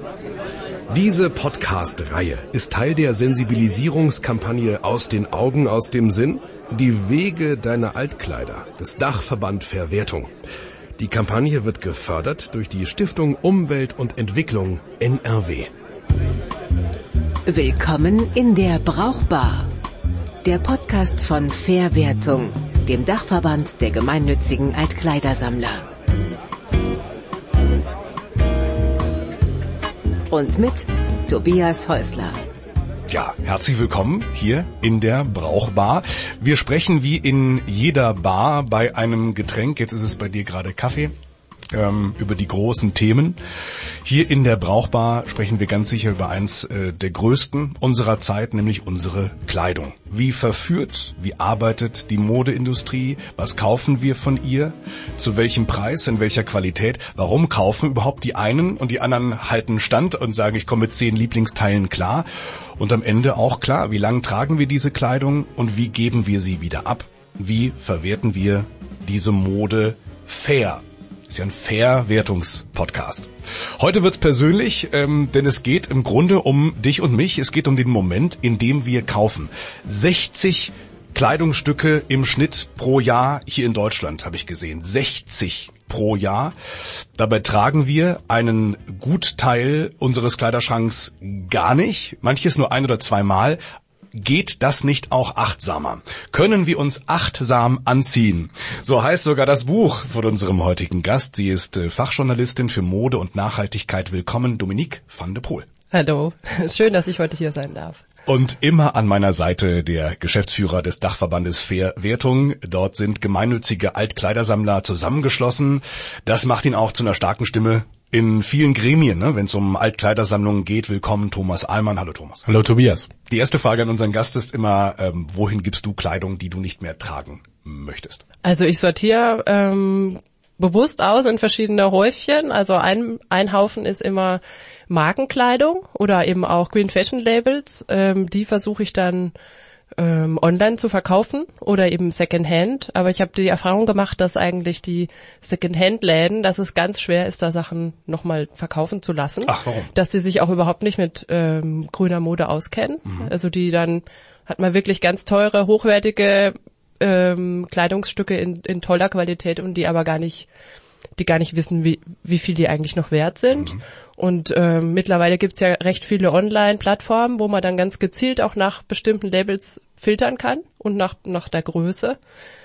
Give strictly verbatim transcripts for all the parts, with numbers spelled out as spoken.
Diese Podcast-Reihe ist Teil der Sensibilisierungskampagne Aus den Augen, aus dem Sinn? Die Wege deiner Altkleider des Dachverband Verwertung. Die Kampagne wird gefördert durch die Stiftung Umwelt und Entwicklung N R W. Willkommen in der Brauchbar. Der Podcast von Verwertung, dem Dachverband der gemeinnützigen Altkleidersammler. Und mit Tobias Häusler. Ja, herzlich willkommen hier in der Brauchbar. Wir sprechen wie in jeder Bar bei einem Getränk, jetzt ist es bei dir gerade Kaffee, ähm, über die großen Themen. Hier in der Brauchbar sprechen wir ganz sicher über eins äh, der größten unserer Zeit, nämlich unsere Kleidung. Wie verführt, wie arbeitet die Modeindustrie? Was kaufen wir von ihr? Zu welchem Preis, in welcher Qualität? Warum kaufen überhaupt die einen und die anderen halten Stand und sagen, ich komme mit zehn Lieblingsteilen klar? Und am Ende auch klar, wie lange tragen wir diese Kleidung und wie geben wir sie wieder ab? Wie verwerten wir diese Mode fair? Ist ja ein Verwertungspodcast. Heute wird's persönlich, ähm, denn es geht im Grunde um dich und mich. Es geht um den Moment, in dem wir kaufen. sechzig Kleidungsstücke im Schnitt pro Jahr hier in Deutschland, habe ich gesehen. sechzig pro Jahr. Dabei tragen wir einen Gutteil unseres Kleiderschranks gar nicht, manches nur ein oder zweimal. Geht das nicht auch achtsamer? Können wir uns achtsam anziehen? So heißt sogar das Buch von unserem heutigen Gast. Sie ist Fachjournalistin für Mode und Nachhaltigkeit. Willkommen, Dominique van de Poel. Hallo, schön, dass ich heute hier sein darf. Und immer an meiner Seite der Geschäftsführer des Dachverbandes Verwertung. Dort sind gemeinnützige Altkleidersammler zusammengeschlossen. Das macht ihn auch zu einer starken Stimme in vielen Gremien, ne, wenn es um Altkleidersammlungen geht. Willkommen, Thomas Ahlmann. Hallo, Thomas. Hallo, Tobias. Die erste Frage an unseren Gast ist immer, ähm, wohin gibst du Kleidung, die du nicht mehr tragen möchtest? Also ich sortiere ähm, bewusst aus in verschiedene Häufchen. Also ein, ein Haufen ist immer Markenkleidung oder eben auch Green Fashion Labels. Ähm, die versuche ich dann ähm, online zu verkaufen oder eben Secondhand. Aber ich habe die Erfahrung gemacht, dass eigentlich die Secondhand-Läden, dass es ganz schwer ist, da Sachen nochmal verkaufen zu lassen. Ach, warum? Dass sie sich auch überhaupt nicht mit ähm, grüner Mode auskennen. Mhm. Also die dann hat man wirklich ganz teure, hochwertige ähm, Kleidungsstücke in, in toller Qualität und die aber gar nicht die gar nicht wissen, wie, wie viel die eigentlich noch wert sind. Mhm. Und ähm, mittlerweile gibt's ja recht viele Online-Plattformen, wo man dann ganz gezielt auch nach bestimmten Labels filtern kann und nach, nach der Größe.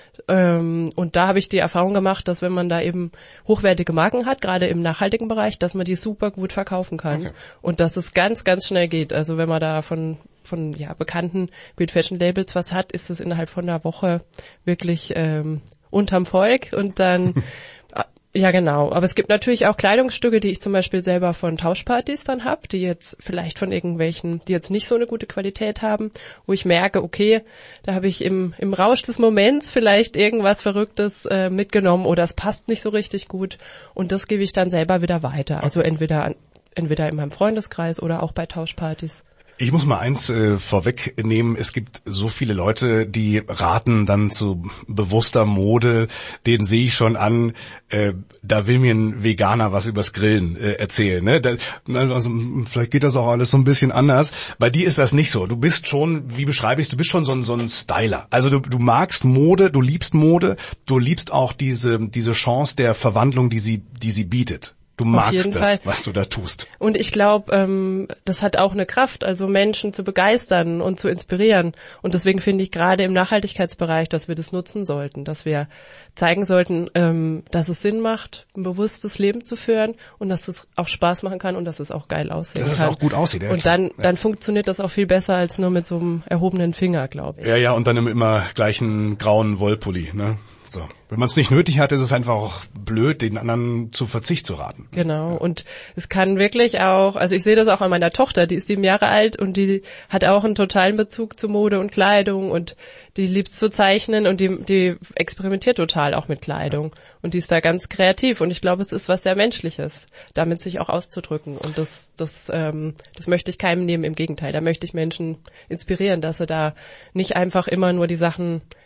Ähm, und da habe ich die Erfahrung gemacht, dass wenn man da eben hochwertige Marken hat, gerade im nachhaltigen Bereich, dass man die super gut verkaufen kann. Okay. Und dass es ganz, ganz schnell geht. Also wenn man da von von ja bekannten Green Fashion Labels was hat, ist es innerhalb von einer Woche wirklich ähm, unterm Volk und dann ja, genau. Aber es gibt natürlich auch Kleidungsstücke, die ich zum Beispiel selber von Tauschpartys dann habe, die jetzt vielleicht von irgendwelchen, die jetzt nicht so eine gute Qualität haben, wo ich merke, okay, da habe ich im im Rausch des Moments vielleicht irgendwas Verrücktes äh, mitgenommen oder es passt nicht so richtig gut und das gebe ich dann selber wieder weiter. Also entweder an, entweder in meinem Freundeskreis oder auch bei Tauschpartys. Ich muss mal eins äh, vorwegnehmen, es gibt so viele Leute, die raten dann zu bewusster Mode, den sehe ich schon an, äh, da will mir ein Veganer was übers Grillen äh, erzählen. Ne? Da, also, vielleicht geht das auch alles so ein bisschen anders. Bei dir ist das nicht so. Du bist schon, wie beschreibe ich, du bist schon so ein, so ein Styler. Also du, du magst Mode, du liebst Mode, du liebst auch diese, diese Chance der Verwandlung, die sie, die sie bietet. Du magst das, was du da tust. Und ich glaube, ähm, das hat auch eine Kraft, also Menschen zu begeistern und zu inspirieren. Und deswegen finde ich gerade im Nachhaltigkeitsbereich, dass wir das nutzen sollten, dass wir zeigen sollten, ähm, dass es Sinn macht, ein bewusstes Leben zu führen und dass es auch Spaß machen kann und dass es auch geil aussehen kann. Dass es auch gut aussieht. Ja, und dann, ja. dann funktioniert das auch viel besser als nur mit so einem erhobenen Finger, glaube ich. Ja, ja, und dann im immer gleichen grauen Wollpulli, ne? So. Wenn man es nicht nötig hat, ist es einfach auch blöd, den anderen zu Verzicht zu raten. Genau. Ja. Und es kann wirklich auch, also ich sehe das auch an meiner Tochter, die ist sieben Jahre alt und die hat auch einen totalen Bezug zu Mode und Kleidung und die liebt zu zeichnen und die, die experimentiert total auch mit Kleidung. Und die ist da ganz kreativ und ich glaube, es ist was sehr Menschliches, damit sich auch auszudrücken. Und das, das, ähm, das möchte ich keinem nehmen, im Gegenteil. Da möchte ich Menschen inspirieren, dass sie da nicht einfach immer nur die Sachen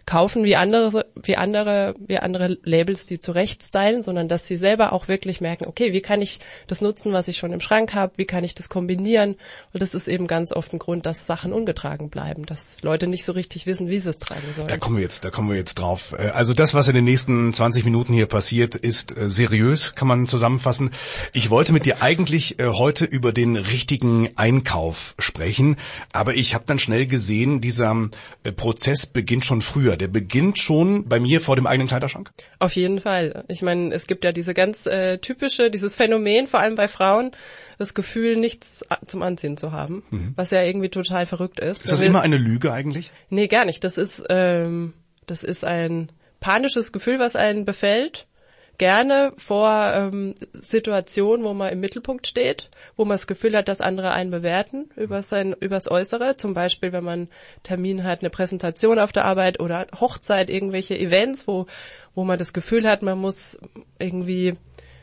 kaufen wie andere, wie andere, wie andere Labels, die zurecht stylen, sondern dass sie selber auch wirklich merken, okay, wie kann ich das nutzen, was ich schon im Schrank habe, wie kann ich das kombinieren? Und das ist eben ganz oft ein Grund, dass Sachen ungetragen bleiben, dass Leute nicht so richtig wissen, wie sie es tragen sollen. Da kommen wir jetzt, da kommen wir jetzt drauf. Also das, was in den nächsten zwanzig Minuten hier passiert, ist seriös, kann man zusammenfassen. Ich wollte mit dir eigentlich heute über den richtigen Einkauf sprechen, aber ich habe dann schnell gesehen, dieser Prozess beginnt schon früher. Der beginnt schon bei mir vor dem eigenen Kleiderschrank? Auf jeden Fall. Ich meine, es gibt ja diese ganz äh, typische, dieses Phänomen, vor allem bei Frauen, das Gefühl, nichts zum Anziehen zu haben, mhm. was ja irgendwie total verrückt ist. Ist das immer eine Lüge eigentlich? Nee, gar nicht. Das ist, ähm, das ist ein panisches Gefühl, was einen befällt. Gerne vor ähm, Situationen, wo man im Mittelpunkt steht, wo man das Gefühl hat, dass andere einen bewerten über sein übers Äußere. Zum Beispiel, wenn man einen Termin hat, eine Präsentation auf der Arbeit oder Hochzeit, irgendwelche Events, wo wo man das Gefühl hat, man muss irgendwie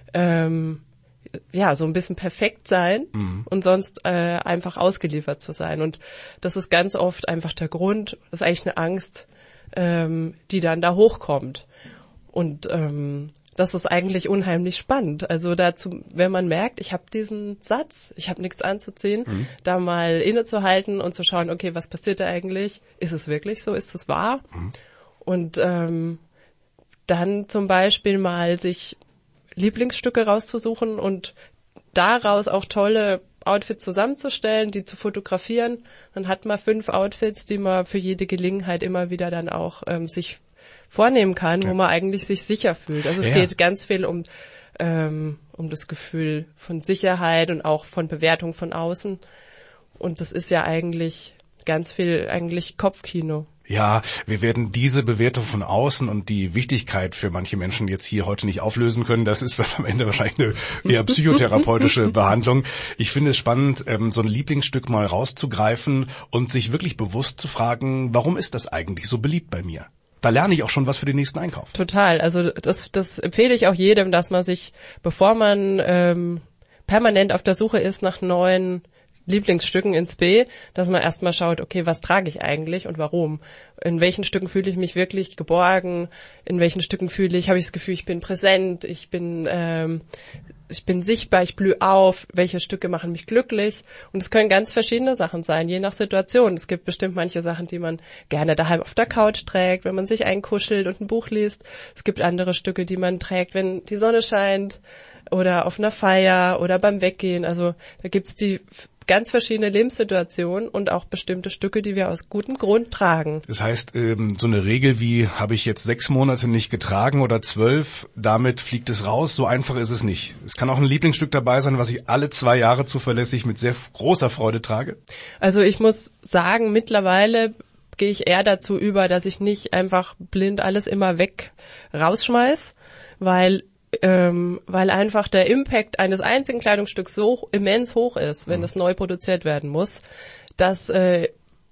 ähm, ja so ein bisschen perfekt sein mhm. und sonst äh, einfach ausgeliefert zu sein. Und das ist ganz oft einfach der Grund. Das ist eigentlich eine Angst, ähm, die dann da hochkommt. Und ähm, das ist eigentlich unheimlich spannend. Also dazu, wenn man merkt, ich habe diesen Satz, ich habe nichts anzuziehen, mhm. da mal innezuhalten und zu schauen, okay, was passiert da eigentlich? Ist es wirklich so? Ist es wahr? Mhm. Und ähm, dann zum Beispiel mal sich Lieblingsstücke rauszusuchen und daraus auch tolle Outfits zusammenzustellen, die zu fotografieren. Dann hat man fünf Outfits, die man für jede Gelegenheit immer wieder dann auch ähm, sich vornehmen kann, wo ja. man eigentlich sich sicher fühlt. Also es ja. geht ganz viel um ähm, um das Gefühl von Sicherheit und auch von Bewertung von außen. Und das ist ja eigentlich ganz viel eigentlich Kopfkino. Ja, wir werden diese Bewertung von außen und die Wichtigkeit für manche Menschen jetzt hier heute nicht auflösen können. Das ist am Ende wahrscheinlich eine eher psychotherapeutische Behandlung. Ich finde es spannend, so ein Lieblingsstück mal rauszugreifen und sich wirklich bewusst zu fragen, warum ist das eigentlich so beliebt bei mir? Da lerne ich auch schon was für den nächsten Einkauf. Total. Also das, das empfehle ich auch jedem, dass man sich, bevor man ähm, permanent auf der Suche ist nach neuen Lieblingsstücken ins B, dass man erstmal schaut, okay, was trage ich eigentlich und warum? In welchen Stücken fühle ich mich wirklich geborgen? In welchen Stücken fühle ich, habe ich das Gefühl, ich bin präsent, ich bin ähm, ich bin sichtbar, ich blühe auf, welche Stücke machen mich glücklich? Und es können ganz verschiedene Sachen sein, je nach Situation. Es gibt bestimmt manche Sachen, die man gerne daheim auf der Couch trägt, wenn man sich einkuschelt und ein Buch liest. Es gibt andere Stücke, die man trägt, wenn die Sonne scheint oder auf einer Feier oder beim Weggehen. Also da gibt's die ganz verschiedene Lebenssituationen und auch bestimmte Stücke, die wir aus gutem Grund tragen. Das heißt, ähm, so eine Regel wie, habe ich jetzt sechs Monate nicht getragen oder zwölf, damit fliegt es raus, so einfach ist es nicht. Es kann auch ein Lieblingsstück dabei sein, was ich alle zwei Jahre zuverlässig mit sehr großer Freude trage. Also ich muss sagen, mittlerweile gehe ich eher dazu über, dass ich nicht einfach blind alles immer weg rausschmeiß, weil Ähm, weil einfach der Impact eines einzigen Kleidungsstücks so immens hoch ist, wenn es mhm. neu produziert werden muss, dass äh,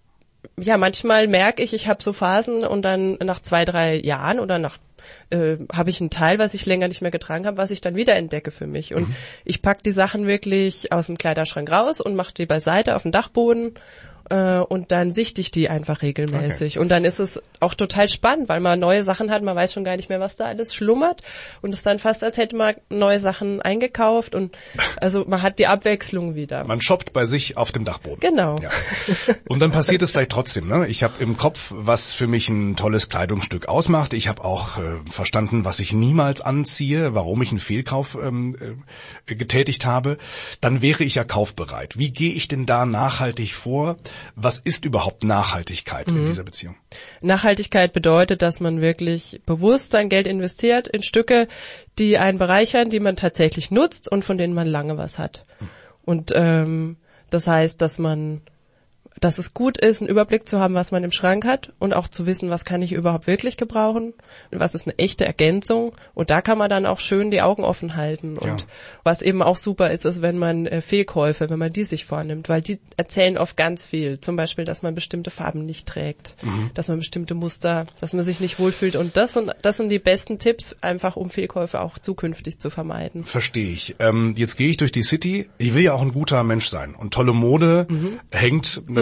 ja manchmal merke ich, ich habe so Phasen und dann nach zwei, drei Jahren oder nach äh, habe ich einen Teil, was ich länger nicht mehr getragen habe, was ich dann wieder entdecke für mich. Und mhm. ich pack die Sachen wirklich aus dem Kleiderschrank raus und mache die beiseite auf den Dachboden. Und dann sichte ich die einfach regelmäßig. Okay. Und dann ist es auch total spannend, weil man neue Sachen hat, man weiß schon gar nicht mehr, was da alles schlummert. Und es ist dann fast, als hätte man neue Sachen eingekauft. Und also man hat die Abwechslung wieder. Man shoppt bei sich auf dem Dachboden. Genau. Ja. Und dann passiert es vielleicht trotzdem. Ne? Ich habe im Kopf, was für mich ein tolles Kleidungsstück ausmacht. Ich habe auch äh, verstanden, was ich niemals anziehe, warum ich einen Fehlkauf ähm, äh, getätigt habe. Dann wäre ich ja kaufbereit. Wie gehe ich denn da nachhaltig vor? Was ist überhaupt Nachhaltigkeit mhm. in dieser Beziehung? Nachhaltigkeit bedeutet, dass man wirklich bewusst sein Geld investiert in Stücke, die einen bereichern, die man tatsächlich nutzt und von denen man lange was hat. Mhm. Und ähm, das heißt, dass man, dass es gut ist, einen Überblick zu haben, was man im Schrank hat und auch zu wissen, was kann ich überhaupt wirklich gebrauchen, was ist eine echte Ergänzung. Und da kann man dann auch schön die Augen offen halten. Und ja. was eben auch super ist, ist, wenn man äh, Fehlkäufe, wenn man die sich vornimmt, weil die erzählen oft ganz viel. Zum Beispiel, dass man bestimmte Farben nicht trägt, mhm. dass man bestimmte Muster, dass man sich nicht wohlfühlt. Und das sind, das sind die besten Tipps, einfach um Fehlkäufe auch zukünftig zu vermeiden. Verstehe ich. Ähm, jetzt gehe ich durch die City. Ich will ja auch ein guter Mensch sein. Und tolle Mode mhm. hängt natürlich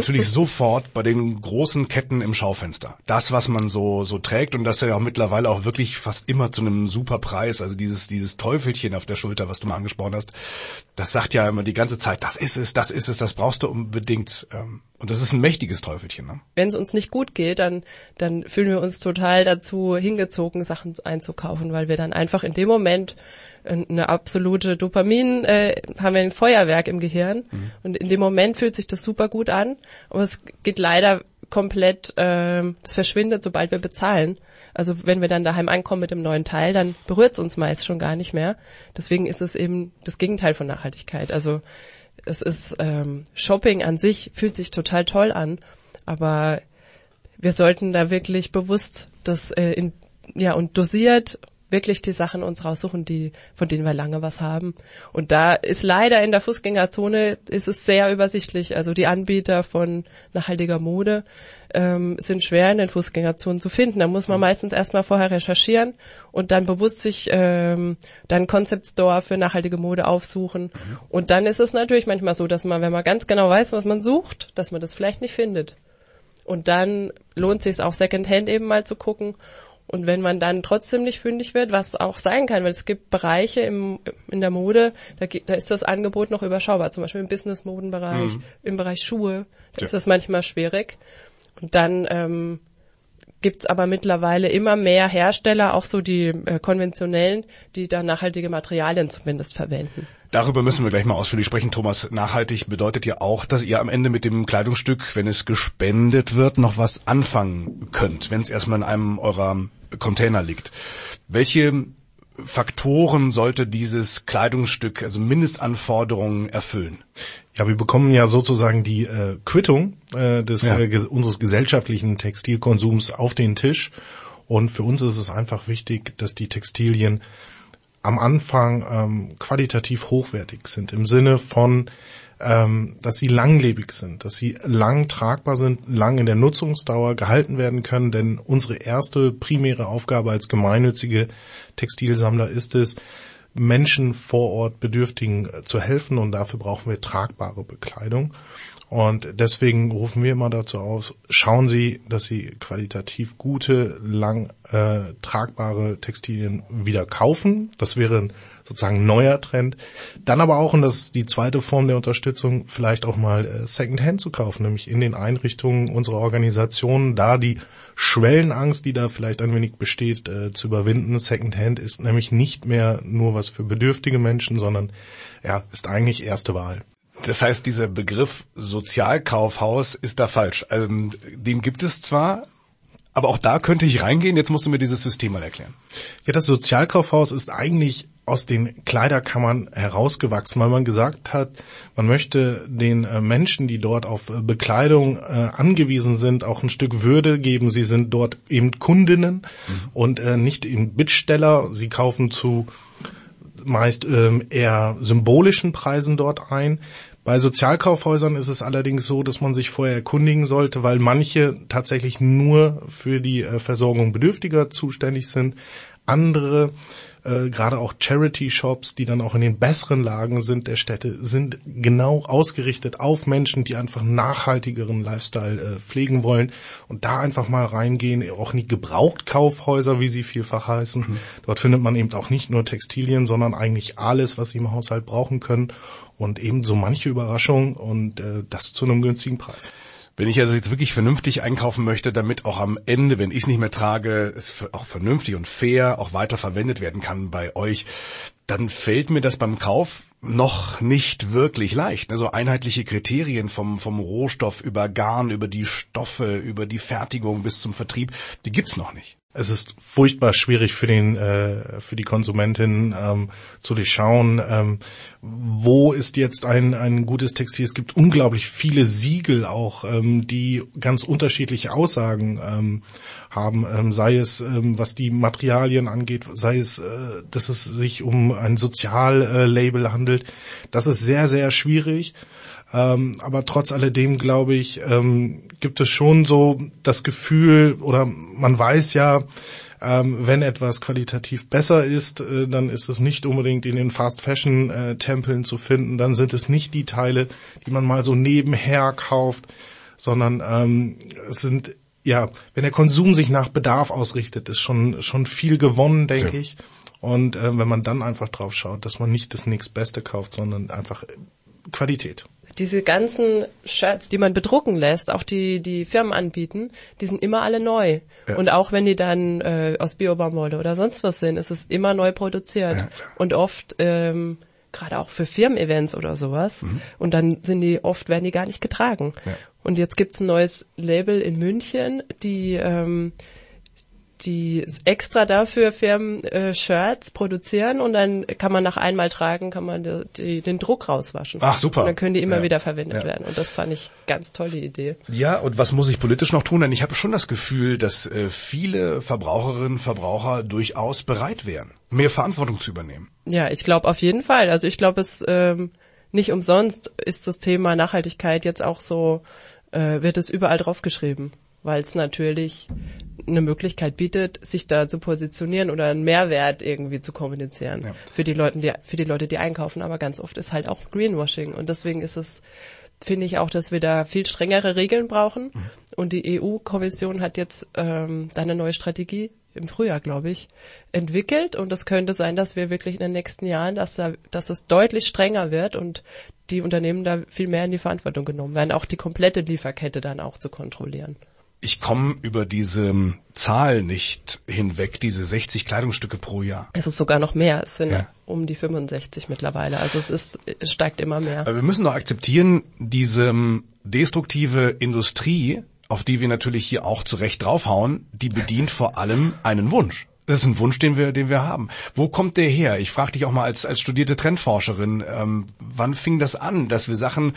natürlich sofort bei den großen Ketten im Schaufenster. Das, was man so so trägt und das ja auch mittlerweile auch wirklich fast immer zu einem super Preis, also dieses dieses Teufelchen auf der Schulter, was du mal angesprochen hast, das sagt ja immer die ganze Zeit, das ist es, das ist es, das brauchst du unbedingt. Und das ist ein mächtiges Teufelchen. Ne? Wenn es uns nicht gut geht, dann dann fühlen wir uns total dazu hingezogen, Sachen einzukaufen, weil wir dann einfach in dem Moment eine absolute Dopamin, äh, haben wir ein Feuerwerk im Gehirn mhm. und in dem Moment fühlt sich das super gut an, aber es geht leider komplett, äh, es verschwindet, sobald wir bezahlen. Also wenn wir dann daheim ankommen mit dem neuen Teil, dann berührt es uns meist schon gar nicht mehr. Deswegen ist es eben das Gegenteil von Nachhaltigkeit. Also es ist, ähm, Shopping an sich fühlt sich total toll an, aber wir sollten da wirklich bewusst das äh, in, ja und dosiert wirklich die Sachen uns raussuchen, die, von denen wir lange was haben. Und da ist leider in der Fußgängerzone ist es sehr übersichtlich. Also die Anbieter von nachhaltiger Mode ähm, sind schwer in den Fußgängerzonen zu finden. Da muss man meistens erstmal vorher recherchieren und dann bewusst sich ähm, dann Concept Store für nachhaltige Mode aufsuchen. Und dann ist es natürlich manchmal so, dass man, wenn man ganz genau weiß, was man sucht, dass man das vielleicht nicht findet. Und dann lohnt es sich auch Secondhand eben mal zu gucken. Und wenn man dann trotzdem nicht fündig wird, was auch sein kann, weil es gibt Bereiche im, in der Mode, da, da ist das Angebot noch überschaubar, zum Beispiel im Business-Modenbereich, mhm. im Bereich Schuhe, da ja. ist das manchmal schwierig. Und dann ähm, gibt's aber mittlerweile immer mehr Hersteller, auch so die äh, konventionellen, die da nachhaltige Materialien zumindest verwenden. Darüber müssen wir gleich mal ausführlich sprechen, Thomas. Nachhaltig bedeutet ja auch, dass ihr am Ende mit dem Kleidungsstück, wenn es gespendet wird, noch was anfangen könnt, wenn es erstmal in einem eurer Container liegt. Welche Faktoren sollte dieses Kleidungsstück, also Mindestanforderungen, erfüllen? Ja, wir bekommen ja sozusagen die äh, Quittung äh, des ja. äh, ges- unseres gesellschaftlichen Textilkonsums auf den Tisch. Und für uns ist es einfach wichtig, dass die Textilien am Anfang ähm, qualitativ hochwertig sind, im Sinne von, ähm, dass sie langlebig sind, dass sie lang tragbar sind, lang in der Nutzungsdauer gehalten werden können, denn unsere erste primäre Aufgabe als gemeinnützige Textilsammler ist es, Menschen vor Ort, Bedürftigen zu helfen, und dafür brauchen wir tragbare Bekleidung. Und deswegen rufen wir immer dazu auf, schauen Sie, dass Sie qualitativ gute, lang äh, tragbare Textilien wieder kaufen. Das wäre ein sozusagen neuer Trend. Dann aber auch, und das ist die zweite Form der Unterstützung, vielleicht auch mal äh, Secondhand zu kaufen, nämlich in den Einrichtungen unserer Organisationen, da die Schwellenangst, die da vielleicht ein wenig besteht, äh, zu überwinden. Secondhand ist nämlich nicht mehr nur was für bedürftige Menschen, sondern ja, ist eigentlich erste Wahl. Das heißt, dieser Begriff Sozialkaufhaus ist da falsch. Ähm, den gibt es zwar, aber auch da könnte ich reingehen. Jetzt musst du mir dieses System mal erklären. Ja, das Sozialkaufhaus ist eigentlich aus den Kleiderkammern herausgewachsen, weil man gesagt hat, man möchte den äh, Menschen, die dort auf äh, Bekleidung äh, angewiesen sind, auch ein Stück Würde geben. Sie sind dort eben Kundinnen mhm. und äh, nicht eben Bittsteller. Sie kaufen zu meist ähm, eher symbolischen Preisen dort ein. Bei Sozialkaufhäusern ist es allerdings so, dass man sich vorher erkundigen sollte, weil manche tatsächlich nur für die äh, Versorgung Bedürftiger zuständig sind. Andere, äh, gerade auch Charity-Shops, die dann auch in den besseren Lagen sind der Städte, sind genau ausgerichtet auf Menschen, die einfach einen nachhaltigeren Lifestyle äh, pflegen wollen und da einfach mal reingehen, auch nicht Gebrauchtkaufhäuser, wie sie vielfach heißen. Mhm. Dort findet man eben auch nicht nur Textilien, sondern eigentlich alles, was sie im Haushalt brauchen können und eben so manche Überraschung und äh, das zu einem günstigen Preis. Wenn ich also jetzt wirklich vernünftig einkaufen möchte, damit auch am Ende, wenn ich es nicht mehr trage, es auch vernünftig und fair auch weiter verwendet werden kann bei euch, dann fällt mir das beim Kauf noch nicht wirklich leicht. Also einheitliche Kriterien vom vom Rohstoff über Garn, über die Stoffe, über die Fertigung bis zum Vertrieb, die gibt's noch nicht. Es ist furchtbar schwierig für den äh, für die Konsumentin ähm, zu durchschauen, ähm, wo ist jetzt ein ein gutes Textil. Es gibt unglaublich viele Siegel auch, ähm, die ganz unterschiedliche Aussagen ähm, haben, ähm, sei es ähm, was die Materialien angeht, sei es, äh, dass es sich um ein Soziallabel äh, handelt. Das ist sehr, sehr schwierig. Ähm, aber trotz alledem, glaube ich, ähm, gibt es schon so das Gefühl, oder man weiß ja, ähm, wenn etwas qualitativ besser ist, äh, dann ist es nicht unbedingt in den Fast-Fashion-Tempeln zu finden. Dann sind es nicht die Teile, die man mal so nebenher kauft, sondern ähm, es sind, ja, wenn der Konsum sich nach Bedarf ausrichtet, ist schon schon viel gewonnen, denke ja. ich. Und äh, wenn man dann einfach drauf schaut, dass man nicht das nächstbeste kauft, sondern einfach Qualität. Diese ganzen Shirts, die man bedrucken lässt, auch die die Firmen anbieten, die sind immer alle neu. Ja. Und auch wenn die dann äh, aus Bio-Baumwolle oder sonst was sind, ist es immer neu produziert. Ja. Und oft, ähm, gerade auch für Firmen-Events oder sowas. Mhm. Und dann sind die, oft werden die gar nicht getragen. Ja. Und jetzt gibt's ein neues Label in München, die ähm, die extra dafür Firmen äh, Shirts produzieren und dann kann man nach einmal tragen, kann man die, die, den Druck rauswaschen. Ach, super. Und dann können die immer ja. wieder verwendet ja. werden. Und das fand ich ganz tolle Idee. Ja, und was muss ich politisch noch tun? Denn ich habe schon das Gefühl, dass äh, viele Verbraucherinnen, Verbraucher durchaus bereit wären, mehr Verantwortung zu übernehmen. Ja, ich glaube auf jeden Fall. Also ich glaube, es ähm, nicht umsonst ist das Thema Nachhaltigkeit jetzt auch so, äh, wird es überall draufgeschrieben, weil es natürlich eine Möglichkeit bietet, sich da zu positionieren oder einen Mehrwert irgendwie zu kommunizieren ja. für die Leute, die für die Leute, die einkaufen. Aber ganz oft ist halt auch Greenwashing und deswegen ist es, finde ich auch, dass wir da viel strengere Regeln brauchen. Mhm. Und die E U-Kommission hat jetzt ähm, da eine neue Strategie im Frühjahr, glaube ich, entwickelt und es könnte sein, dass wir wirklich in den nächsten Jahren, dass da, dass es deutlich strenger wird und die Unternehmen da viel mehr in die Verantwortung genommen werden, auch die komplette Lieferkette dann auch zu kontrollieren. Ich komme über diese Zahl nicht hinweg, diese sechzig Kleidungsstücke pro Jahr. Es ist sogar noch mehr, es sind ja. um die fünfundsechzig mittlerweile, also es ist, es steigt immer mehr. Aber wir müssen doch akzeptieren, diese destruktive Industrie, auf die wir natürlich hier auch zu Recht draufhauen, die bedient vor allem einen Wunsch. Das ist ein Wunsch, den wir, den wir haben. Wo kommt der her? Ich frage dich auch mal als, als studierte Trendforscherin, ähm, wann fing das an, dass wir Sachen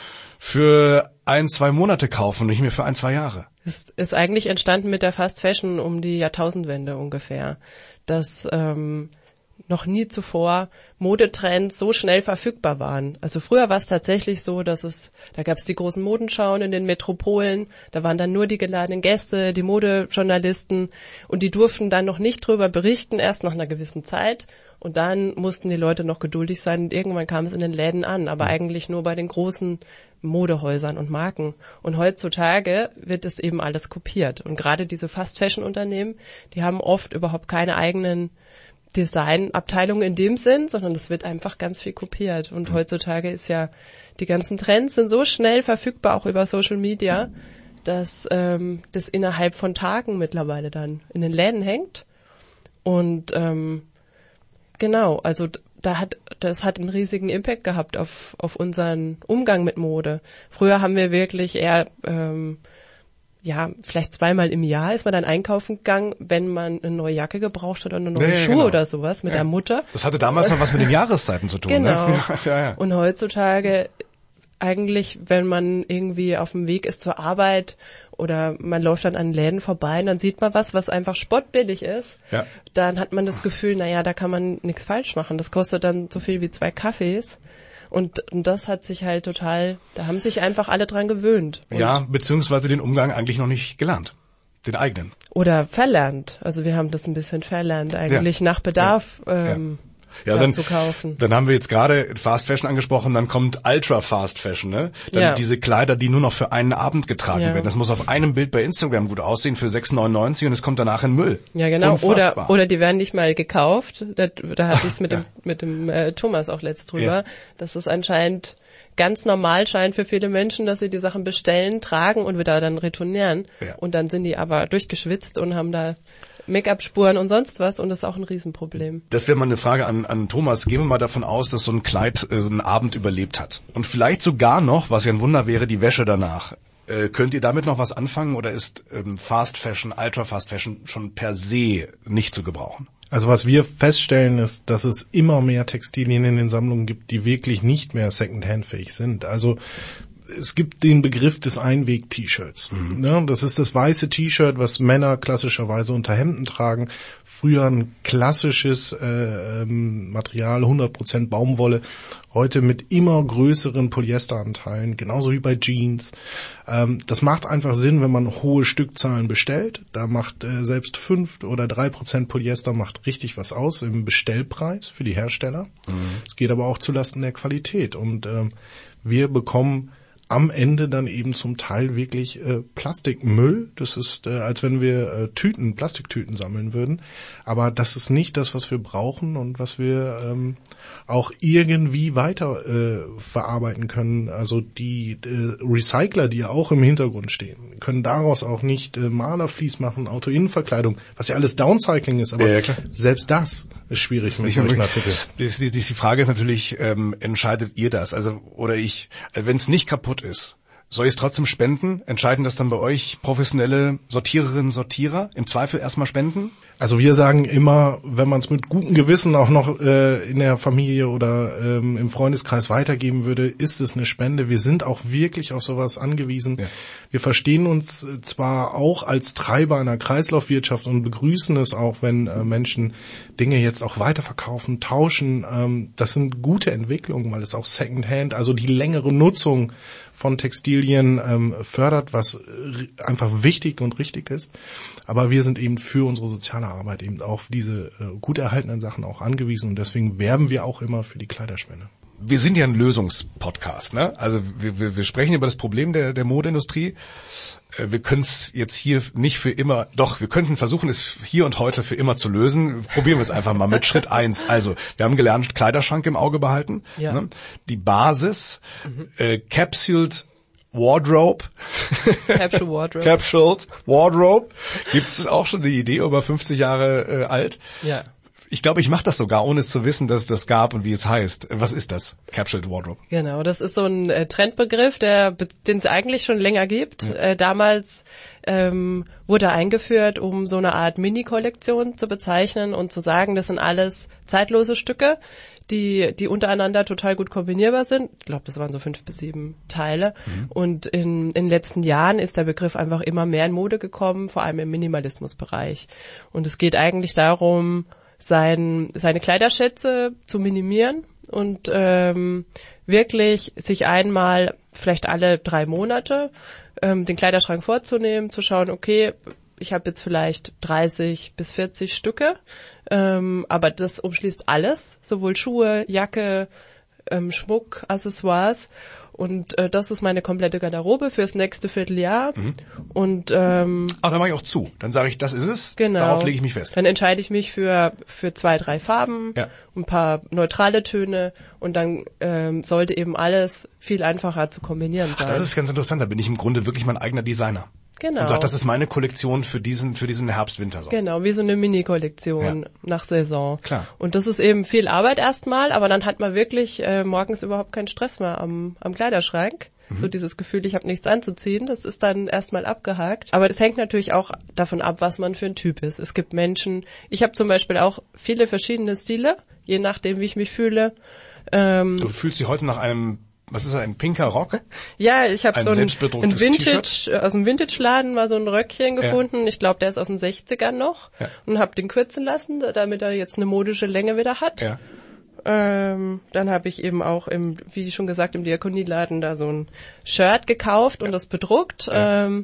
für ein, zwei Monate kaufen und nicht mehr für ein, zwei Jahre? Es ist eigentlich entstanden mit der Fast Fashion um die Jahrtausendwende ungefähr, dass ähm, noch nie zuvor Modetrends so schnell verfügbar waren. Also früher war es tatsächlich so, dass es, da gab es die großen Modenschauen in den Metropolen, da waren dann nur die geladenen Gäste, die Modejournalisten und die durften dann noch nicht drüber berichten, erst nach einer gewissen Zeit. Und dann mussten die Leute noch geduldig sein und irgendwann kam es in den Läden an, aber eigentlich nur bei den großen Modehäusern und Marken. Und heutzutage wird es eben alles kopiert. Und gerade diese Fast-Fashion-Unternehmen, die haben oft überhaupt keine eigenen Designabteilungen in dem Sinn, sondern es wird einfach ganz viel kopiert. Und heutzutage ist ja, die ganzen Trends sind so schnell verfügbar, auch über Social Media, dass ähm, das innerhalb von Tagen mittlerweile dann in den Läden hängt. Und ähm, genau, also da hat das hat einen riesigen Impact gehabt auf auf unseren Umgang mit Mode. Früher haben wir wirklich eher ähm, ja, vielleicht zweimal im Jahr ist man dann einkaufen gegangen, wenn man eine neue Jacke gebraucht hat oder eine neue ja, Schuhe genau. oder sowas mit ja. der Mutter. Das hatte damals noch was mit den Jahreszeiten zu tun. Genau. Ne? Ja, ja. Und heutzutage eigentlich, wenn man irgendwie auf dem Weg ist zur Arbeit oder man läuft dann an Läden vorbei und dann sieht man was, was einfach spottbillig ist, ja. dann hat man das Gefühl, naja, da kann man nichts falsch machen. Das kostet dann so viel wie zwei Kaffees. Und, und das hat sich halt total, da haben sich einfach alle dran gewöhnt. Und ja, beziehungsweise den Umgang eigentlich noch nicht gelernt. Den eigenen. Oder verlernt. Also wir haben das ein bisschen verlernt, eigentlich ja. nach Bedarf ja. ähm, ja, dann, zu kaufen. Dann haben wir jetzt gerade Fast Fashion angesprochen, dann kommt Ultra Fast Fashion, ne? Dann ja. diese Kleider, die nur noch für einen Abend getragen ja. werden. Das muss auf einem Bild bei Instagram gut aussehen für sechs neunundneunzig und es kommt danach in Müll. Ja, genau. Unfassbar. Oder oder die werden nicht mal gekauft. Da, da hatte ich es mit ja. dem mit dem äh, Thomas auch letzt drüber. Ja. Das ist anscheinend ganz normal scheint für viele Menschen, dass sie die Sachen bestellen, tragen und wieder dann retournieren. Ja. Und dann sind die aber durchgeschwitzt und haben da Make-up-Spuren und sonst was und das ist auch ein Riesenproblem. Das wäre mal eine Frage an, an Thomas. Gehen wir mal davon aus, dass so ein Kleid äh, so einen Abend überlebt hat. Und vielleicht sogar noch, was ja ein Wunder wäre, die Wäsche danach. Äh, könnt ihr damit noch was anfangen oder ist ähm, Fast Fashion, Ultra Fast Fashion schon per se nicht zu gebrauchen? Also was wir feststellen ist, dass es immer mehr Textilien in den Sammlungen gibt, die wirklich nicht mehr Secondhand-fähig sind. Also es gibt den Begriff des Einweg-T-Shirts. Mhm. Ja, das ist das weiße T-Shirt, was Männer klassischerweise unter Hemden tragen. Früher ein klassisches äh, Material, hundert Prozent Baumwolle. Heute mit immer größeren Polyesteranteilen, genauso wie bei Jeans. Ähm, das macht einfach Sinn, wenn man hohe Stückzahlen bestellt. Da macht äh, selbst fünf oder drei Prozent Polyester macht richtig was aus im Bestellpreis für die Hersteller. Es mhm. geht aber auch zulasten der Qualität. Und ähm, wir bekommen am Ende dann eben zum Teil wirklich äh, Plastikmüll. Das ist, äh, als wenn wir äh, Tüten, Plastiktüten sammeln würden. Aber das ist nicht das, was wir brauchen und was wir ähm, auch irgendwie weiter äh, verarbeiten können. Also die äh, Recycler, die ja auch im Hintergrund stehen, können daraus auch nicht äh, Malerflies machen, Autoinnenverkleidung, was ja alles Downcycling ist. Aber ja, ja, selbst das ist schwierig mit solchen Artikeln. Die, die, die Frage ist natürlich, ähm, entscheidet ihr das? Also oder ich, wenn es nicht kaputt ist, soll ich es trotzdem spenden? Entscheiden das dann bei euch professionelle Sortiererinnen, Sortierer? Im Zweifel erstmal spenden? Also wir sagen immer, wenn man es mit gutem Gewissen auch noch äh, in der Familie oder ähm, im Freundeskreis weitergeben würde, ist es eine Spende. Wir sind auch wirklich auf sowas angewiesen. Ja. Wir verstehen uns zwar auch als Treiber einer Kreislaufwirtschaft und begrüßen es auch, wenn äh, Menschen Dinge jetzt auch weiterverkaufen, tauschen. Ähm, das sind gute Entwicklungen, weil es auch Secondhand, also die längere Nutzung von Textilien ähm, fördert, was äh, einfach wichtig und richtig ist. Aber wir sind eben für unsere soziale Arbeit eben auf diese äh, gut erhaltenen Sachen auch angewiesen und deswegen werben wir auch immer für die Kleiderspende. Wir sind ja ein Lösungspodcast, ne? Also wir, wir, wir sprechen über das Problem der, der Modeindustrie. Wir können es jetzt hier nicht für immer, doch, wir könnten versuchen, es hier und heute für immer zu lösen. Probieren wir es einfach mal mit Schritt eins. Also, wir haben gelernt, Kleiderschrank im Auge behalten. Ja. Ne? Die Basis, mhm. äh, Capsuled Wardrobe. Capsule Wardrobe. Capsuled Wardrobe. Gibt es auch schon die Idee, über fünfzig Jahre äh, alt? Ja. Ich glaube, ich mache das sogar, ohne es zu wissen, dass es das gab und wie es heißt. Was ist das? Capsuled Wardrobe. Genau, das ist so ein äh, Trendbegriff, der, den es eigentlich schon länger gibt. Ja. Äh, damals ähm, wurde eingeführt, um so eine Art Mini-Kollektion zu bezeichnen und zu sagen, das sind alles zeitlose Stücke, die die untereinander total gut kombinierbar sind. Ich glaube, das waren so fünf bis sieben Teile. Mhm. Und in, in den letzten Jahren ist der Begriff einfach immer mehr in Mode gekommen, vor allem im Minimalismusbereich. Und es geht eigentlich darum, sein, seine Kleiderschätze zu minimieren und ähm, wirklich sich einmal, vielleicht alle drei Monate, ähm, den Kleiderschrank vorzunehmen, zu schauen, okay, ich habe jetzt vielleicht dreißig bis vierzig Stücke, ähm, aber das umschließt alles, sowohl Schuhe, Jacke, ähm, Schmuck, Accessoires. Und äh, das ist meine komplette Garderobe fürs nächste Vierteljahr. Mhm. Und ähm, Ach, dann mache ich auch zu. Dann sage ich, das ist es. Genau. Darauf lege ich mich fest. Dann entscheide ich mich für für zwei, drei Farben, ja. ein paar neutrale Töne und dann ähm, sollte eben alles viel einfacher zu kombinieren sein. Ach, das ist ganz interessant. Da bin ich im Grunde wirklich mein eigener Designer. Genau. Und sag, das ist meine Kollektion für diesen für diesen Herbst-Winter. Genau, wie so eine Mini-Kollektion ja. nach Saison. Klar. Und das ist eben viel Arbeit erstmal, aber dann hat man wirklich äh, morgens überhaupt keinen Stress mehr am, am Kleiderschrank. Mhm. So dieses Gefühl, ich habe nichts anzuziehen, das ist dann erstmal abgehakt. Aber das hängt natürlich auch davon ab, was man für ein Typ ist. Es gibt Menschen, ich habe zum Beispiel auch viele verschiedene Stile, je nachdem, wie ich mich fühle. Ähm, du fühlst dich heute nach einem Was ist das, ein pinker Rock? Ja, ich habe so ein, ein Vintage, T-Shirt? aus dem Vintage-Laden mal so ein Röckchen gefunden. Ja. Ich glaube, der ist aus den sechzigern noch. Ja. Und habe den kürzen lassen, damit er jetzt eine modische Länge wieder hat. Ja. Ähm, dann habe ich eben auch, im, wie schon gesagt, im Diakonieladen da so ein Shirt gekauft ja. und das bedruckt. Ja. Ähm,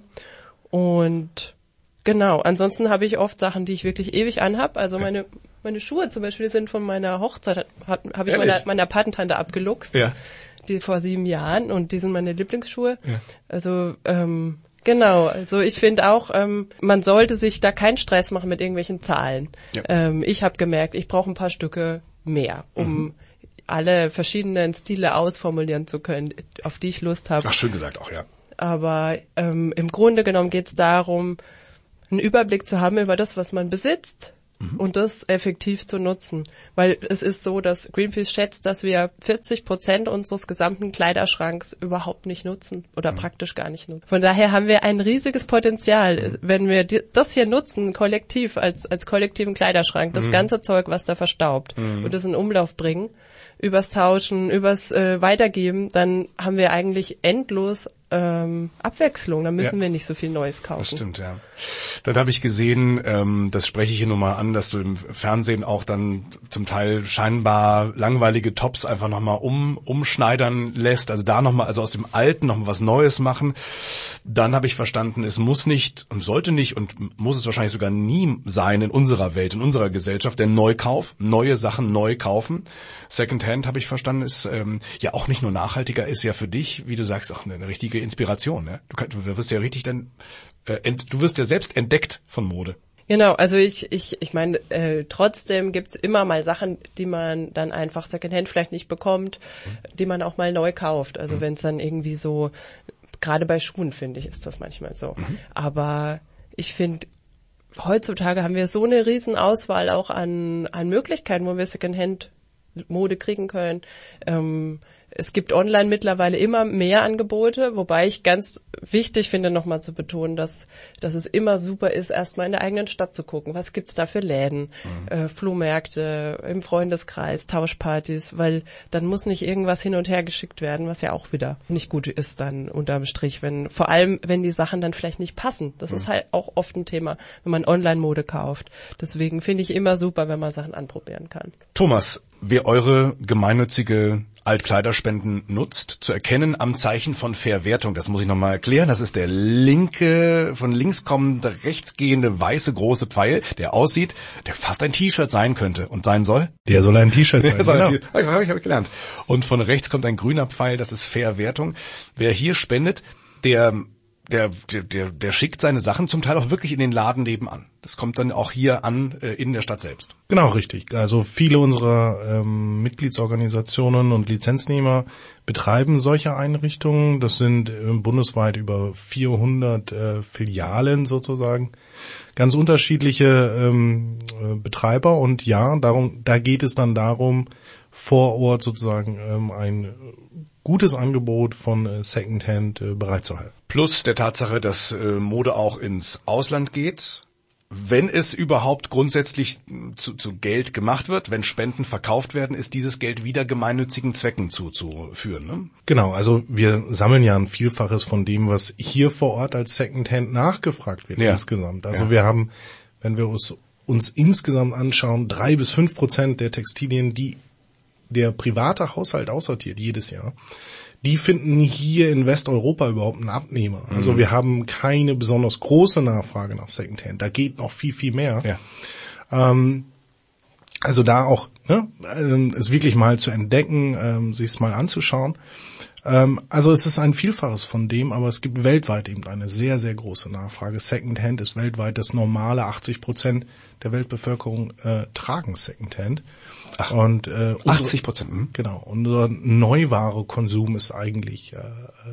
und genau, ansonsten habe ich oft Sachen, die ich wirklich ewig anhab. Also ja. meine meine Schuhe zum Beispiel, die sind von meiner Hochzeit, habe ich meiner, meiner Patentante abgeluchst. Ja. Die vor sieben Jahren und die sind meine Lieblingsschuhe. Ja. Also ähm, genau, also ich finde auch, ähm, man sollte sich da keinen Stress machen mit irgendwelchen Zahlen. Ja. Ähm, ich habe gemerkt, ich brauche ein paar Stücke mehr, um mhm. alle verschiedenen Stile ausformulieren zu können, auf die ich Lust habe. Ach, schön gesagt auch, ja. Aber ähm, im Grunde genommen geht es darum, einen Überblick zu haben über das, was man besitzt. Mhm. Und das effektiv zu nutzen. Weil es ist so, dass Greenpeace schätzt, dass wir vierzig Prozent unseres gesamten Kleiderschranks überhaupt nicht nutzen oder mhm. praktisch gar nicht nutzen. Von daher haben wir ein riesiges Potenzial, mhm. wenn wir die, das hier nutzen, kollektiv, als, als kollektiven Kleiderschrank, das mhm. ganze Zeug, was da verstaubt mhm. und das in Umlauf bringen, übers Tauschen, übers äh, Weitergeben, dann haben wir eigentlich endlos ähm, Abwechslung, da müssen ja. wir nicht so viel Neues kaufen. Das stimmt, ja. Dann habe ich gesehen, ähm, das spreche ich hier nur mal an, dass du im Fernsehen auch dann zum Teil scheinbar langweilige Tops einfach nochmal um, umschneidern lässt, also da nochmal, also aus dem Alten nochmal was Neues machen. Dann habe ich verstanden, es muss nicht und sollte nicht und muss es wahrscheinlich sogar nie sein in unserer Welt, in unserer Gesellschaft, der Neukauf, neue Sachen neu kaufen. Secondhand, habe ich verstanden, ist ähm, ja auch nicht nur nachhaltiger, ist ja für dich, wie du sagst, auch eine, eine richtige Inspiration. Ne? Du, kannst, du wirst ja richtig dann, äh, ent, du wirst ja selbst entdeckt von Mode. Genau, also ich ich ich meine, äh, trotzdem gibt's immer mal Sachen, die man dann einfach Secondhand vielleicht nicht bekommt, die man auch mal neu kauft. Also mhm. wenn es dann irgendwie so, gerade bei Schuhen finde ich, ist das manchmal so. Mhm. Aber ich finde, heutzutage haben wir so eine riesen Auswahl auch an an Möglichkeiten, wo wir Secondhand Mode kriegen können. Ähm, es gibt online mittlerweile immer mehr Angebote, wobei ich ganz wichtig finde, nochmal zu betonen, dass, dass es immer super ist, erstmal in der eigenen Stadt zu gucken. Was gibt's da für Läden, mhm. äh, Flohmärkte, im Freundeskreis, Tauschpartys, weil dann muss nicht irgendwas hin und her geschickt werden, was ja auch wieder nicht gut ist dann unterm Strich, wenn, vor allem, wenn die Sachen dann vielleicht nicht passen. Das mhm. ist halt auch oft ein Thema, wenn man Online-Mode kauft. Deswegen finde ich immer super, wenn man Sachen anprobieren kann. Thomas, wer eure gemeinnützige Altkleiderspenden nutzt, zu erkennen am Zeichen von Verwertung. Das muss ich nochmal erklären. Das ist der linke, von links kommende, rechts gehende, weiße große Pfeil, der aussieht, der fast ein T-Shirt sein könnte und sein soll. Der soll ein T-Shirt sein, genau. Habe ich, hab ich gelernt. Und von rechts kommt ein grüner Pfeil, das ist Verwertung. Wer hier spendet, der... Der, der, der schickt seine Sachen zum Teil auch wirklich in den Laden nebenan. Das kommt dann auch hier an, äh, in der Stadt selbst. Genau, richtig. Also viele unserer ähm, Mitgliedsorganisationen und Lizenznehmer betreiben solche Einrichtungen. Das sind äh, bundesweit über vierhundert äh, Filialen sozusagen. Ganz unterschiedliche ähm, äh, Betreiber. Und ja, darum, da geht es dann darum, vor Ort sozusagen ähm, ein gutes Angebot von äh, Secondhand äh, bereitzuhalten. Plus der Tatsache, dass äh, Mode auch ins Ausland geht. Wenn es überhaupt grundsätzlich zu, zu Geld gemacht wird, wenn Spenden verkauft werden, ist dieses Geld wieder gemeinnützigen Zwecken zuzuführen. Ne? Genau, also wir sammeln ja ein Vielfaches von dem, was hier vor Ort als Secondhand nachgefragt wird, ja. insgesamt. Also ja. wir haben, wenn wir uns, uns insgesamt anschauen, drei bis fünf Prozent der Textilien, die der private Haushalt aussortiert jedes Jahr, die finden hier in Westeuropa überhaupt einen Abnehmer. Mhm. Also wir haben keine besonders große Nachfrage nach Secondhand. Da geht noch viel, viel mehr. Ja. Ähm, also da auch ne, es wirklich mal zu entdecken, ähm, sich es mal anzuschauen. Ähm, also es ist ein Vielfaches von dem, aber es gibt weltweit eben eine sehr, sehr große Nachfrage. Secondhand ist weltweit das normale. achtzig Prozent der Weltbevölkerung äh, tragen Secondhand. Ach, und äh, unsere, achtzig Prozent. Genau. Unser Neuware-Konsum ist eigentlich äh,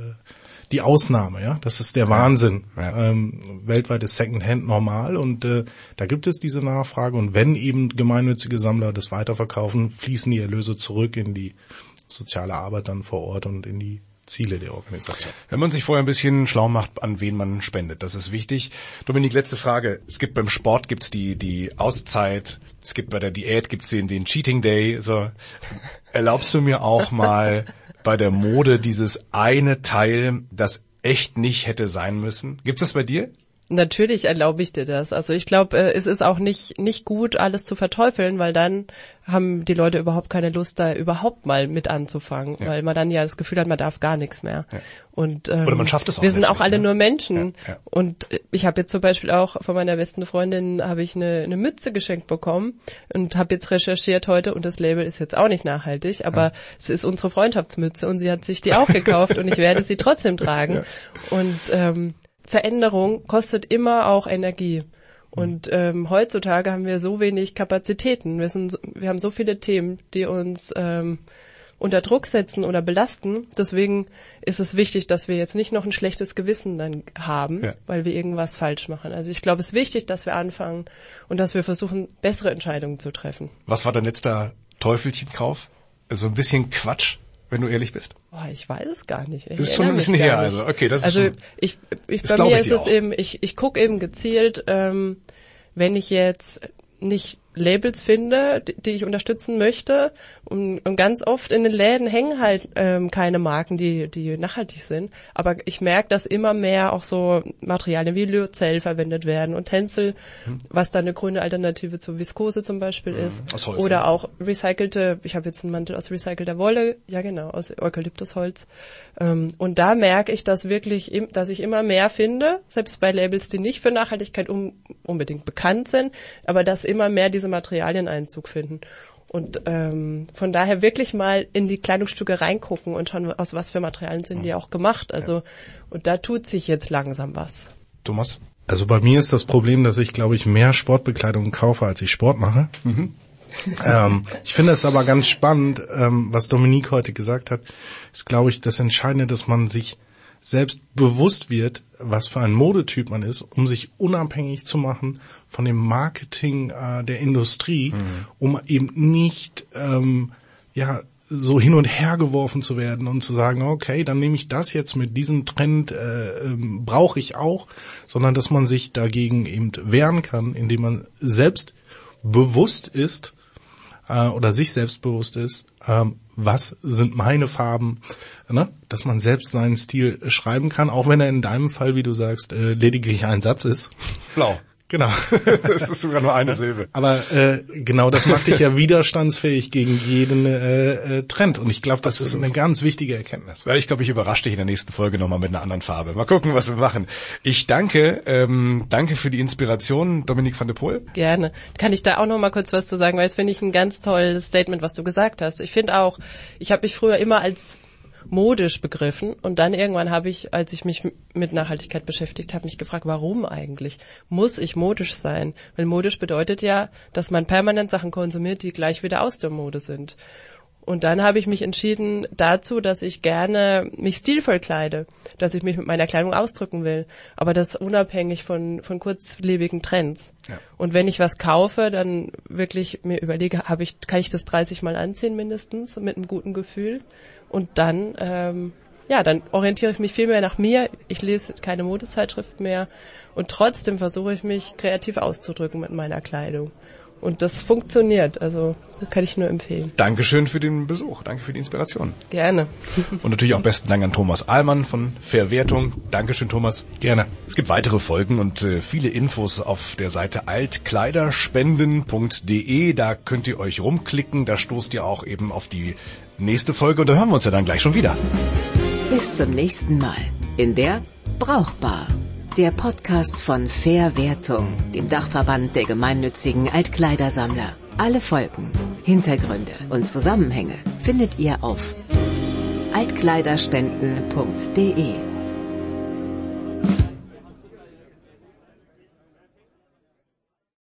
die Ausnahme. Ja, das ist der Wahnsinn. Ja. Ähm, weltweit ist Secondhand normal und äh, da gibt es diese Nachfrage. Und wenn eben gemeinnützige Sammler das weiterverkaufen, fließen die Erlöse zurück in die soziale Arbeit dann vor Ort und in die Ziele der Organisation. Wenn man sich vorher ein bisschen schlau macht, an wen man spendet, das ist wichtig. Dominik, letzte Frage. Es gibt beim Sport gibt's die die Auszeit, es gibt bei der Diät gibt's den den Cheating Day. So, erlaubst du mir auch mal bei der Mode dieses eine Teil, das echt nicht hätte sein müssen? Gibt's das bei dir? Natürlich erlaube ich dir das. Also ich glaube, es ist auch nicht nicht gut, alles zu verteufeln, weil dann haben die Leute überhaupt keine Lust, da überhaupt mal mit anzufangen, ja. weil man dann ja das Gefühl hat, man darf gar nichts mehr. Ja. Und ähm, oder man schafft es auch. Wir sind auch alle ne? nur Menschen. Ja, ja. Und ich habe jetzt zum Beispiel auch von meiner besten Freundin habe ich eine, eine Mütze geschenkt bekommen und habe jetzt recherchiert heute und das Label ist jetzt auch nicht nachhaltig, aber ja. es ist unsere Freundschaftsmütze und sie hat sich die auch gekauft und ich werde sie trotzdem tragen. Ja. Und ähm, Veränderung kostet immer auch Energie. Und ähm, heutzutage haben wir so wenig Kapazitäten. Wir, sind, wir haben so viele Themen, die uns ähm, unter Druck setzen oder belasten. Deswegen ist es wichtig, dass wir jetzt nicht noch ein schlechtes Gewissen dann haben, ja. weil wir irgendwas falsch machen. Also ich glaube, es ist wichtig, dass wir anfangen und dass wir versuchen, bessere Entscheidungen zu treffen. Was war dein letzter Teufelchenkauf? So ein bisschen Quatsch, wenn du ehrlich bist. Oh, ich weiß es gar nicht. Ich das ist schon ein bisschen her, also okay, das ist also schon, ich, ich bei mir ist es auch. eben, ich ich gucke eben gezielt, ähm, wenn ich jetzt nicht Labels finde, die, die ich unterstützen möchte. Und, und ganz oft in den Läden hängen halt ähm, keine Marken, die die nachhaltig sind. Aber ich merke, dass immer mehr auch so Materialien wie Lyocell verwendet werden und Tencel, hm. was dann eine grüne Alternative zu Viskose zum Beispiel hm. ist. Aus Holz, oder ja. auch recycelte, ich habe jetzt einen Mantel aus recycelter Wolle, ja genau, aus Eukalyptusholz. Ähm, und da merke ich, dass wirklich, dass ich immer mehr finde, selbst bei Labels, die nicht für Nachhaltigkeit um, unbedingt bekannt sind, aber dass immer mehr diese Materialien Einzug finden. Und ähm, von daher wirklich mal in die Kleidungsstücke reingucken und schauen, aus was für Materialien sind die auch gemacht. Also, und da tut sich jetzt langsam was. Thomas? Also bei mir ist das Problem, dass ich, glaube ich, mehr Sportbekleidung kaufe, als ich Sport mache. Mhm. ähm, ich finde es aber ganz spannend, ähm, was Dominique heute gesagt hat, ist, glaube ich, das Entscheidende, dass man sich selbst bewusst wird, was für ein Modetyp man ist, um sich unabhängig zu machen von dem Marketing äh, der Industrie, mhm. um eben nicht ähm, ja so hin und her geworfen zu werden und zu sagen, okay, dann nehme ich das jetzt mit diesem Trend, äh, ähm, brauche ich auch, sondern dass man sich dagegen eben wehren kann, indem man selbst bewusst ist äh, oder sich selbst bewusst ist, ähm, was sind meine Farben, ne? Dass man selbst seinen Stil schreiben kann, auch wenn er in deinem Fall, wie du sagst, äh, lediglich ein Satz ist. Blau. Genau. Das ist sogar nur eine Silbe. Aber äh, genau das macht dich ja widerstandsfähig gegen jeden äh, äh, Trend. Und ich glaube, das Absolut. ist eine ganz wichtige Erkenntnis. Ja, ich glaube, ich überrasche dich in der nächsten Folge nochmal mit einer anderen Farbe. Mal gucken, was wir machen. Ich danke, ähm, danke für die Inspiration, Dominique van de Poel. Gerne. Kann ich da auch noch mal kurz was zu sagen, weil es finde ich ein ganz tolles Statement, was du gesagt hast. Ich finde auch, ich habe mich früher immer als modisch begriffen und dann irgendwann habe ich, als ich mich mit Nachhaltigkeit beschäftigt habe, mich gefragt, warum eigentlich? Muss ich modisch sein? Weil modisch bedeutet ja, dass man permanent Sachen konsumiert, die gleich wieder aus der Mode sind. Und dann habe ich mich entschieden dazu, dass ich gerne mich stilvoll kleide, dass ich mich mit meiner Kleidung ausdrücken will, aber das unabhängig von von kurzlebigen Trends. Ja. Und wenn ich was kaufe, dann wirklich mir überlege, habe ich, kann ich das dreißig Mal anziehen mindestens mit einem guten Gefühl? Und dann, ähm, ja, dann orientiere ich mich viel mehr nach mir. Ich lese keine Modezeitschrift mehr und trotzdem versuche ich mich kreativ auszudrücken mit meiner Kleidung. Und das funktioniert, also das kann ich nur empfehlen. Dankeschön für den Besuch, danke für die Inspiration. Gerne. Und natürlich auch besten Dank an Thomas Ahlmann von Verwertung. Dankeschön, Thomas. Gerne. Es gibt weitere Folgen und äh, viele Infos auf der Seite altkleiderspenden punkt de. Da könnt ihr euch rumklicken, da stoßt ihr auch eben auf die nächste Folge und da hören wir uns ja dann gleich schon wieder. Bis zum nächsten Mal in der Brauchbar. Der Podcast von Verwertung, dem Dachverband der gemeinnützigen Altkleidersammler. Alle Folgen, Hintergründe und Zusammenhänge findet ihr auf altkleiderspenden punkt de.